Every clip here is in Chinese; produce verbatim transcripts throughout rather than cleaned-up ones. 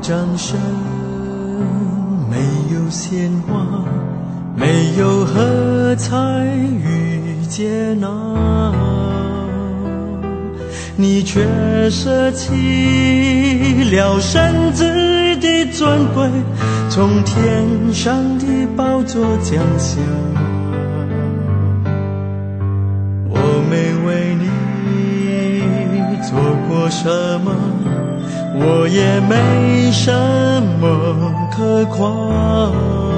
掌声，没有鲜花，没有喝彩与接纳，你却舍弃了神子的尊贵，从天上的宝座降下。我没为你做过什么，我也没什么可夸，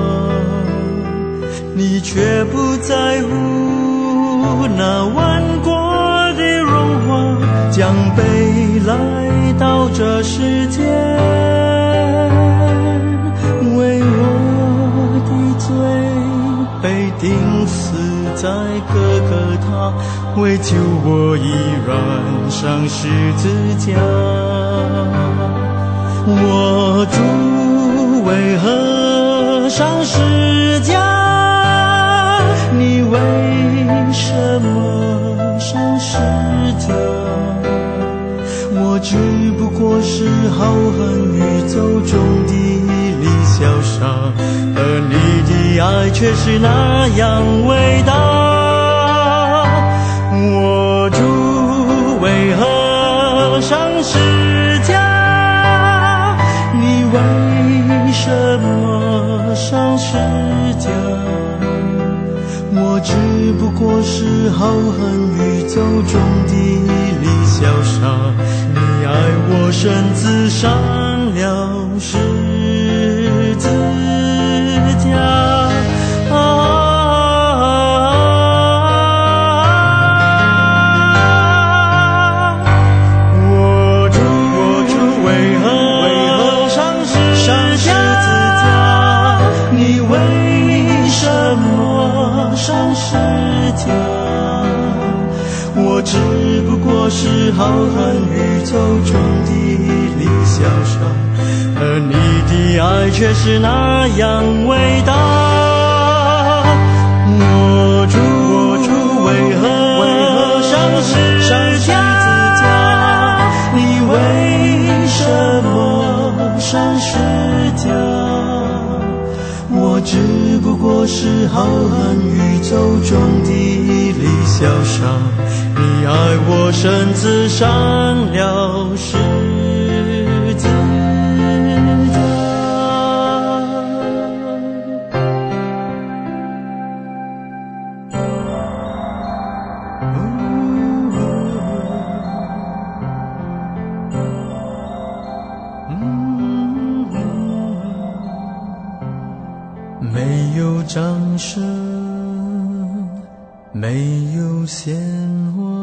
你却不在乎那万国的荣华，将背来到这世间，为我的罪被钉死在哥哥他，为救我已染上十字架。我主为何上十字架？你为什么上十字架？我只不过是浩瀚宇宙中的一粒小沙，而你的爱却是那样伟大。我主为何上十字架？你为什么上十字架？我只不过是浩瀚宇宙中的一粒小沙，你爱我甚至上了十字架。啊我只不过是浩瀚宇宙中的一粒小沙，而你的爱却是那样伟大。我主我主为何上十字架？你为什么上十字架？我只不过是浩瀚宇宙中的一粒小沙，你爱我甚至上了十字架。没有掌声，没有鲜花，